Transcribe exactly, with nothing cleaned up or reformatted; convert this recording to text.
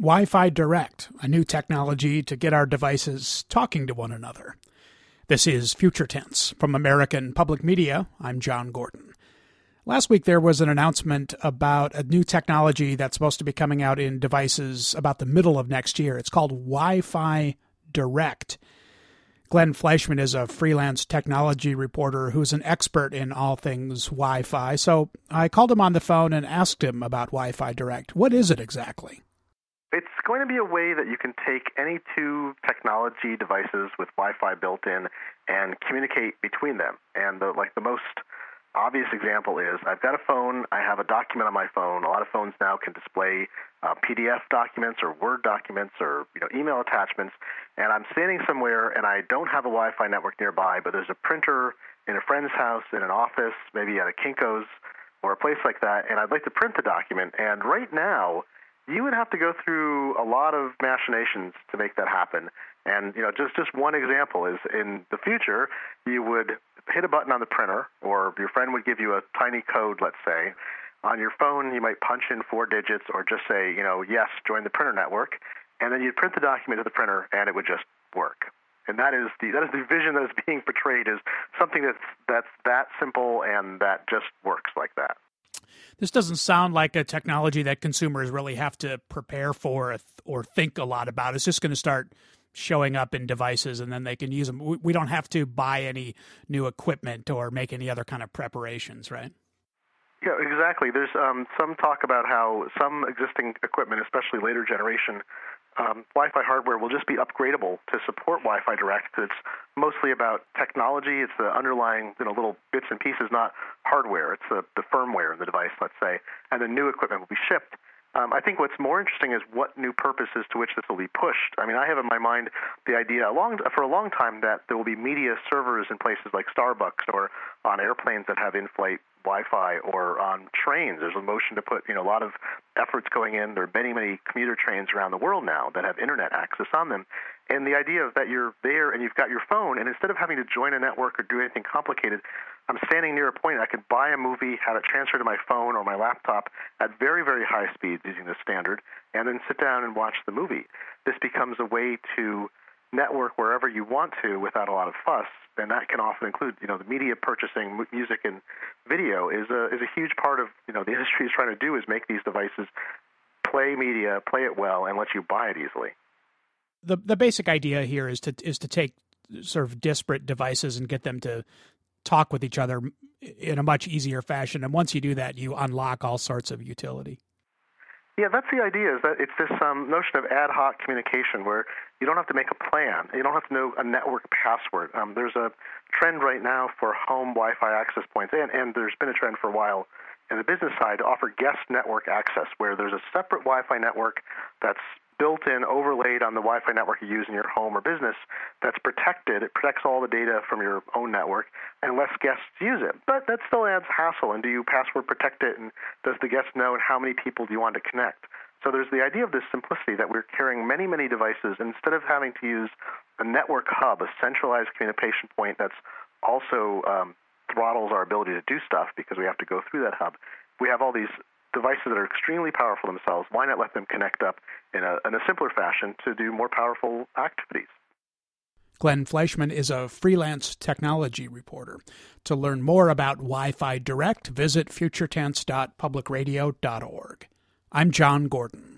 Wi-Fi Direct, a new technology to get our devices talking to one another. This is Future Tense. From American Public Media, I'm John Gordon. Last week there was an announcement about a new technology that's supposed to be coming out in devices about the middle of next year. It's called Wi-Fi Direct. Glenn Fleischman is a freelance technology reporter who's an expert in all things Wi-Fi. So I called him on the phone and asked him about Wi-Fi Direct. What is it exactly? It's going to be a way that you can take any two technology devices with Wi-Fi built in and communicate between them. And the, like the most obvious example is I've got a phone, I have a document on my phone. A lot of phones now can display uh, P D F documents or Word documents or you know email attachments. And I'm standing somewhere and I don't have a Wi-Fi network nearby, but there's a printer in a friend's house, in an office, maybe at a Kinko's or a place like that, and I'd like to print the document. And right now, you would have to go through a lot of machinations to make that happen. And, you know, just, just one example is in the future, you would hit a button on the printer, or your friend would give you a tiny code, let's say. On your phone, you might punch in four digits or just say, you know, yes, join the printer network. And then you'd print the document to the printer, and it would just work. And that is the that is the vision that is being portrayed as something that's that's that simple and that just works like that. This doesn't sound like a technology that consumers really have to prepare for or think a lot about. It's just going to start showing up in devices and then they can use them. We don't have to buy any new equipment or make any other kind of preparations, right? Yeah, exactly. There's um, some talk about how some existing equipment, especially later generation um, Wi-Fi hardware, will just be upgradable to support Wi-Fi Direct. It's mostly about technology. It's the underlying you know, little bits and pieces, not hardware. It's the, the firmware in the device, let's say, and the new equipment will be shipped. Um, I think what's more interesting is what new purposes to which this will be pushed. I mean, I have in my mind the idea a long, for a long time that there will be media servers in places like Starbucks or on airplanes that have in-flight Wi-Fi or on trains. There's a motion to put you know, a lot of efforts going in. There are many, many commuter trains around the world now that have internet access on them. And the idea of that you're there and you've got your phone, and instead of having to join a network or do anything complicated, I'm standing near a point. I could buy a movie, have it transferred to my phone or my laptop at very, very high speeds using this standard, and then sit down and watch the movie. This becomes a way to network wherever you want to without a lot of fuss, and that can often include, you know, the media purchasing, m- music and video is a is a huge part of, you know, the industry is trying to do is make these devices play media, play it well, and let you buy it easily. The the basic idea here is to is to take sort of disparate devices and get them to talk with each other in a much easier fashion. And once you do that, you unlock all sorts of utility. Yeah, that's the idea, is that it's this um, notion of ad hoc communication where you don't have to make a plan. You don't have to know a network password. Um, there's a trend right now for home Wi-Fi access points, and, and there's been a trend for a while in the business side to offer guest network access, where there's a separate Wi-Fi network that's built in, overlaid on the Wi-Fi network you use in your home or business that's protected. It protects all the data from your own network and lets guests use it. But that still adds hassle. And do you password protect it? And does the guest know? And how many people do you want to connect? So there's the idea of this simplicity that we're carrying many, many devices. And instead of having to use a network hub, a centralized communication point that's also um, throttles our ability to do stuff because we have to go through that hub, we have all these devices that are extremely powerful themselves. Why not let them connect up in a, in a simpler fashion to do more powerful activities? Glenn Fleischman is a freelance technology reporter. To learn more about Wi-Fi Direct, visit future tense dot public radio dot org. I'm John Gordon.